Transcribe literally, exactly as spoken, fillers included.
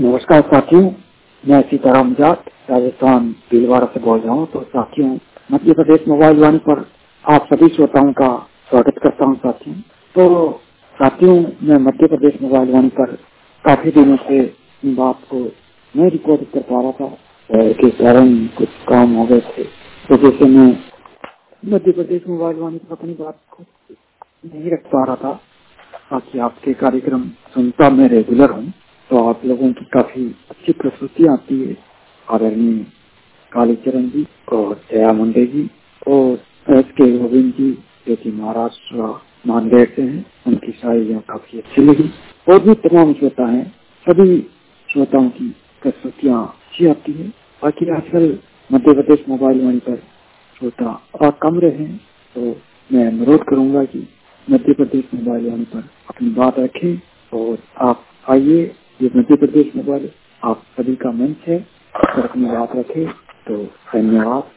नमस्कार साथियों, मैं सीताराम जाट राजस्थान भीलवाड़ा से बोल रहा हूँ। तो साथियों, मध्य प्रदेश मोबाइल वाणी पर आप सभी श्रोताओं का स्वागत करता हूँ। साथियों तो साथियों मैं मध्य प्रदेश मोबाइल वाणी पर काफी दिनों से इन बात को नहीं रिकॉर्ड कर पा रहा था के कारण कुछ काम हो गए थे, तो जैसे मैं मध्य प्रदेश मोबाइल वाणी पर अपनी बात को नहीं रख पा रहा था ताकि आपके कार्यक्रम सुनता मैं रेगुलर हूँ। तो आप लोगों की काफी अच्छी प्रस्तुति आती है। आदरणीय कालीचरण जी और जया मुंडे जी और एस के गोविंद जी जो कि महाराष्ट्र नांदेड़ से हैं, उनकी शायरियाँ काफी अच्छी लगी। और भी तमाम श्रोता हैं, सभी श्रोताओं की प्रस्तुतियाँ अच्छी आती है। बाकी आजकल मध्य प्रदेश मोबाइल वाणी पर श्रोता कम रहे हैं, तो मैं अनुरोध करूंगा कि मध्य प्रदेश मोबाइल वाणी पर अपनी बात रखें और आप आइए। ये मध्य प्रदेश मोबाइल आप सभी का मंच है, पर अपनी बात रखें। तो धन्यवाद।